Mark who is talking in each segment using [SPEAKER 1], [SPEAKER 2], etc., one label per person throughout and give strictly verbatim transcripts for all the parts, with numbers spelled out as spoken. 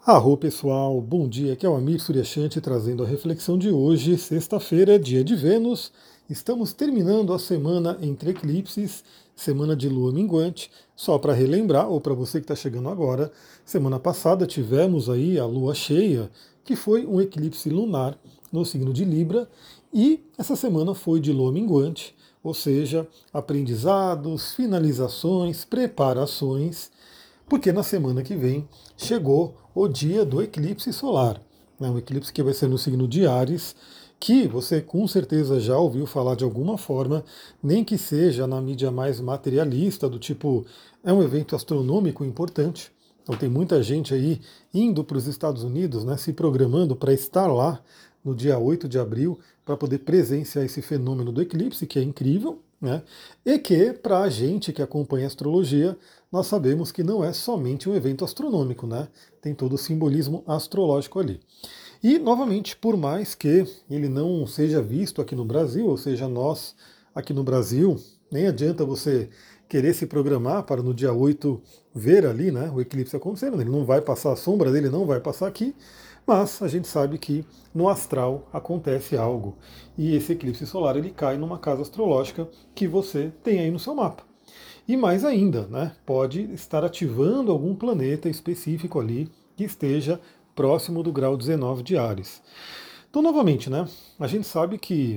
[SPEAKER 1] Arro pessoal, bom dia, aqui é o Amir Suryashanti trazendo a reflexão de hoje, sexta-feira, dia de Vênus. Estamos terminando a semana entre eclipses, semana de lua minguante. Só para relembrar, ou para você que está chegando agora, semana passada tivemos aí a lua cheia, que foi um eclipse lunar no signo de Libra, e essa semana foi de lua minguante, ou seja, aprendizados, finalizações, preparações, porque na semana que vem chegou o dia do eclipse solar, né, um eclipse que vai ser no signo de Áries, que você com certeza já ouviu falar de alguma forma, nem que seja na mídia mais materialista, do tipo, é um evento astronômico importante. Então tem muita gente aí indo para os Estados Unidos, né, se programando para estar lá no dia oito de abril, para poder presenciar esse fenômeno do eclipse, que é incrível, né? E que, para a gente que acompanha a astrologia, nós sabemos que não é somente um evento astronômico, né? Tem todo o simbolismo astrológico ali. E, novamente, por mais que ele não seja visto aqui no Brasil, ou seja, nós aqui no Brasil, nem adianta você querer se programar para no dia oito ver ali, né, o eclipse acontecendo, ele não vai passar, a sombra dele não vai passar aqui, mas a gente sabe que no astral acontece algo. E esse eclipse solar ele cai numa casa astrológica que você tem aí no seu mapa. E mais ainda, né, pode estar ativando algum planeta específico ali que esteja próximo do grau dezenove de Áries. Então, novamente, né, a gente sabe que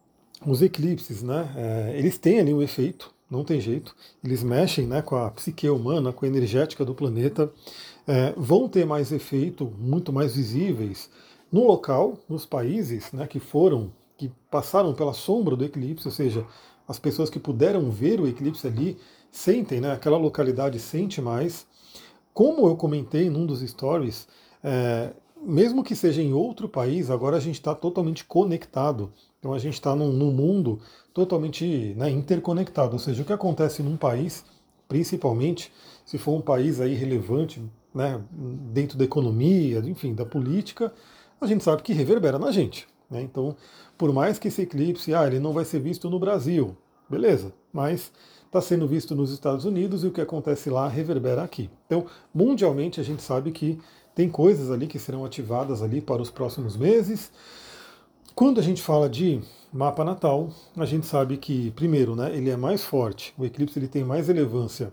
[SPEAKER 1] os eclipses, né, é, eles têm ali um efeito, não tem jeito, eles mexem, né, com a psique humana, com a energética do planeta, é, vão ter mais efeito, muito mais visíveis no local, nos países, né, que foram, que passaram pela sombra do eclipse, ou seja, as pessoas que puderam ver o eclipse ali sentem, né, aquela localidade sente mais. Como eu comentei num dos stories, é, mesmo que seja em outro país, agora a gente está totalmente conectado. Então a gente está num, num mundo totalmente, né, interconectado. Ou seja, o que acontece num país, principalmente se for um país aí relevante, né, dentro da economia, enfim, da política, a gente sabe que reverbera na gente, né? Então, por mais que esse eclipse, ah, ele não vai ser visto no Brasil, beleza, mas está sendo visto nos Estados Unidos e o que acontece lá reverbera aqui. Então, mundialmente, a gente sabe que tem coisas ali que serão ativadas ali para os próximos meses. Quando a gente fala de mapa natal, a gente sabe que, primeiro, né, ele é mais forte, o eclipse ele tem mais relevância.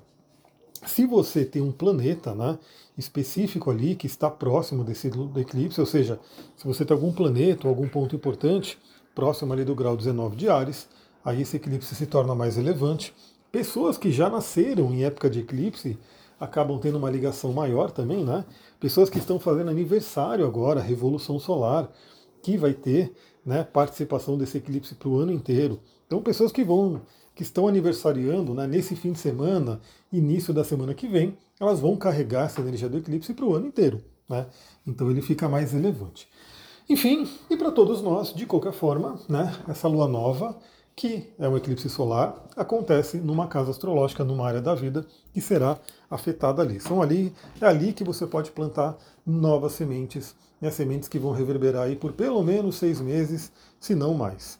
[SPEAKER 1] Se você tem um planeta, né, específico ali que está próximo desse do eclipse, ou seja, se você tem algum planeta ou algum ponto importante próximo ali do grau dezenove de Áries, aí esse eclipse se torna mais relevante. Pessoas que já nasceram em época de eclipse acabam tendo uma ligação maior também, né? Pessoas que estão fazendo aniversário agora, Revolução Solar, que vai ter, né, participação desse eclipse para o ano inteiro. Então, pessoas que vão, que estão aniversariando, né, nesse fim de semana, início da semana que vem, elas vão carregar essa energia do eclipse para o ano inteiro, né? Então ele fica mais relevante. Enfim, e para todos nós, de qualquer forma, né, essa lua nova, que é um eclipse solar, acontece numa casa astrológica, numa área da vida, que será afetada ali. São ali, é ali que você pode plantar novas sementes, né, sementes que vão reverberar aí por pelo menos seis meses, se não mais.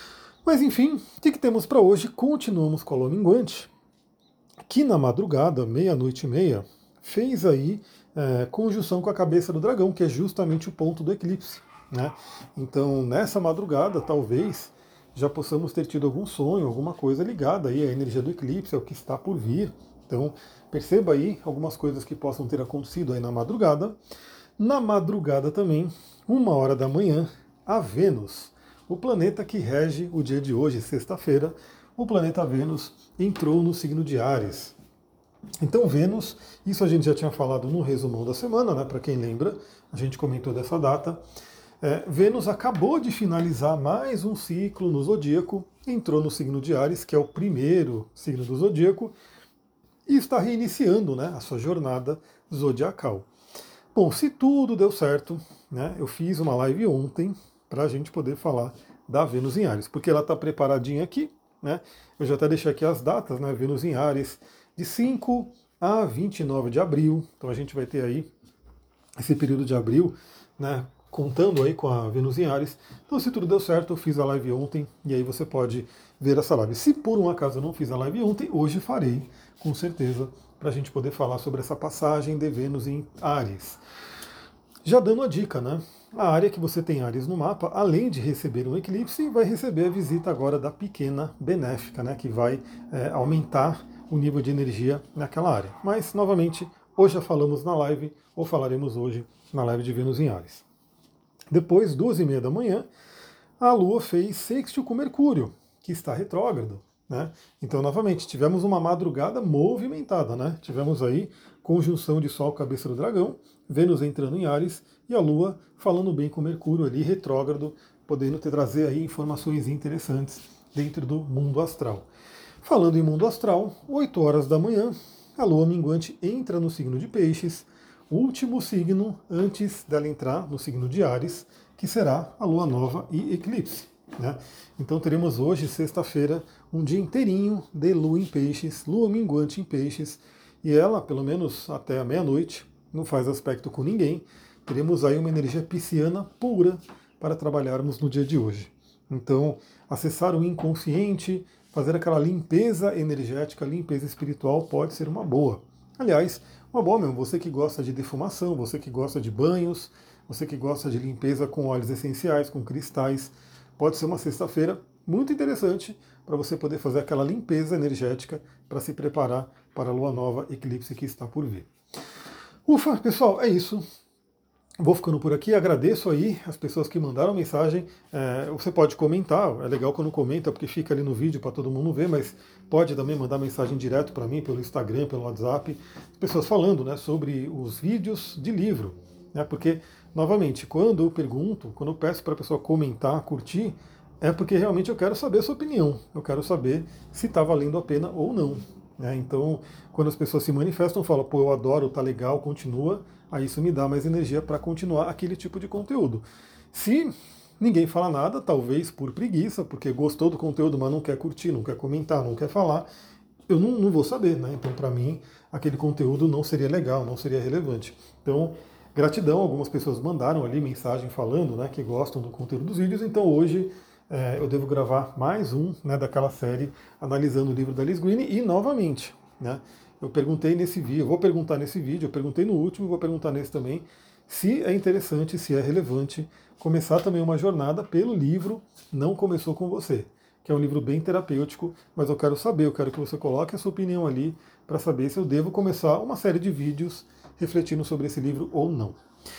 [SPEAKER 1] Mas enfim, o que, que temos para hoje? Continuamos com a lua minguante, que na madrugada, meia-noite e meia, fez aí é, conjunção com a cabeça do dragão, que é justamente o ponto do eclipse, né? Então, nessa madrugada, talvez já possamos ter tido algum sonho, alguma coisa ligada aí à energia do eclipse, ao que está por vir. Então, perceba aí algumas coisas que possam ter acontecido aí na madrugada. Na madrugada também, uma hora da manhã, a Vênus, o planeta que rege o dia de hoje, sexta-feira, o planeta Vênus entrou no signo de Áries. Então, Vênus, isso a gente já tinha falado no resumão da semana, né? Para quem lembra, a gente comentou dessa data. É, Vênus acabou de finalizar mais um ciclo no zodíaco, entrou no signo de Áries, que é o primeiro signo do zodíaco, e está reiniciando, né, a sua jornada zodiacal. Bom, se tudo deu certo, né, eu fiz uma live ontem para a gente poder falar da Vênus em Áries, porque ela está preparadinha aqui, né? Eu já até deixei aqui as datas, né? Vênus em Áries, de cinco a vinte e nove de abril. Então a gente vai ter aí esse período de abril, né? Contando aí com a Vênus em Áries. Então, se tudo deu certo, eu fiz a live ontem e aí você pode ver essa live. Se por um acaso eu não fiz a live ontem, hoje farei, com certeza, para a gente poder falar sobre essa passagem de Vênus em Áries. Já dando a dica, né? A área que você tem Áries no mapa, além de receber um eclipse, vai receber a visita agora da pequena benéfica, né? Que vai é, aumentar o nível de energia naquela área. Mas, novamente, hoje já falamos na live, ou falaremos hoje na live de Vênus em Áries. Depois, duas e meia da manhã, a Lua fez sextil com Mercúrio, que está retrógrado. Né? Então, novamente, tivemos uma madrugada movimentada. Né? Tivemos aí conjunção de Sol, cabeça do dragão, Vênus entrando em Áries e a Lua falando bem com Mercúrio ali, retrógrado, podendo ter, trazer aí informações interessantes dentro do mundo astral. Falando em mundo astral, oito horas da manhã, a Lua minguante entra no signo de Peixes, último signo antes dela entrar no signo de Áries, que será a Lua Nova e Eclipse. Né? Então teremos hoje, sexta-feira, um dia inteirinho de Lua em Peixes, Lua minguante em Peixes, e ela, pelo menos até a meia-noite, não faz aspecto com ninguém. Teremos aí uma energia pisciana pura para trabalharmos no dia de hoje. Então, acessar o inconsciente, fazer aquela limpeza energética, limpeza espiritual pode ser uma boa. Aliás, uma boa mesmo, você que gosta de defumação, você que gosta de banhos, você que gosta de limpeza com óleos essenciais, com cristais, pode ser uma sexta-feira muito interessante para você poder fazer aquela limpeza energética para se preparar para a lua nova eclipse que está por vir. Ufa, pessoal, é isso. Vou ficando por aqui, agradeço aí as pessoas que mandaram mensagem. É, você pode comentar, é legal quando comenta, porque fica ali no vídeo para todo mundo ver, mas pode também mandar mensagem direto para mim, pelo Instagram, pelo WhatsApp. Pessoas falando, né, sobre os vídeos de livro. Né, porque, novamente, quando eu pergunto, quando eu peço para a pessoa comentar, curtir, é porque realmente eu quero saber a sua opinião. Eu quero saber se está valendo a pena ou não. Né? Então, quando as pessoas se manifestam, falam, pô, eu adoro, tá legal, continua, aí isso me dá mais energia para continuar aquele tipo de conteúdo. Se ninguém fala nada, talvez por preguiça, porque gostou do conteúdo, mas não quer curtir, não quer comentar, não quer falar, eu não, não vou saber, né? Então, para mim, aquele conteúdo não seria legal, não seria relevante. Então, gratidão, algumas pessoas mandaram ali mensagem falando, né, que gostam do conteúdo dos vídeos, então hoje é, eu devo gravar mais um, né, daquela série analisando o livro da Liz Green e novamente, né, eu perguntei nesse vídeo, eu vou perguntar nesse vídeo, eu perguntei no último, vou perguntar nesse também, se é interessante, se é relevante começar também uma jornada pelo livro Não Começou Com Você, que é um livro bem terapêutico, mas eu quero saber, eu quero que você coloque a sua opinião ali para saber se eu devo começar uma série de vídeos refletindo sobre esse livro ou não.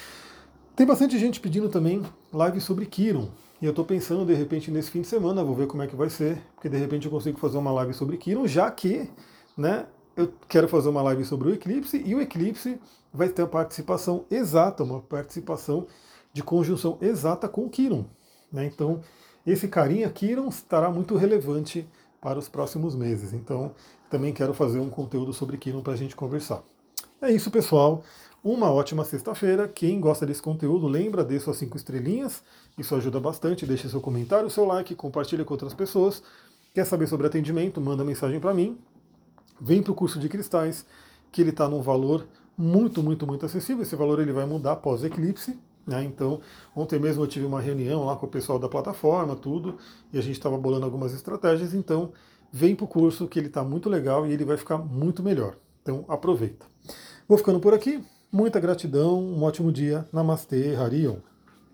[SPEAKER 1] Tem bastante gente pedindo também live sobre Quiron. E eu estou pensando, de repente, nesse fim de semana, vou ver como é que vai ser, porque de repente eu consigo fazer uma live sobre Quiron, já que, né, eu quero fazer uma live sobre o eclipse, e o eclipse vai ter a participação exata, uma participação de conjunção exata com Quiron. Né? Então, esse carinha Quiron estará muito relevante para os próximos meses. Então, também quero fazer um conteúdo sobre Quiron para a gente conversar. É isso, pessoal. Uma ótima sexta-feira. Quem gosta desse conteúdo, lembra, dê suas cinco estrelinhas. Isso ajuda bastante. Deixe seu comentário, seu like, compartilhe com outras pessoas. Quer saber sobre atendimento? Manda mensagem para mim. Vem para o curso de cristais, que ele está num valor muito, muito, muito acessível. Esse valor ele vai mudar após o eclipse. Né? Então, ontem mesmo eu tive uma reunião lá com o pessoal da plataforma, tudo, e a gente estava bolando algumas estratégias. Então, vem para o curso, que ele está muito legal e ele vai ficar muito melhor. Então, aproveita. Vou ficando por aqui. Muita gratidão, um ótimo dia. Namastê, Harion.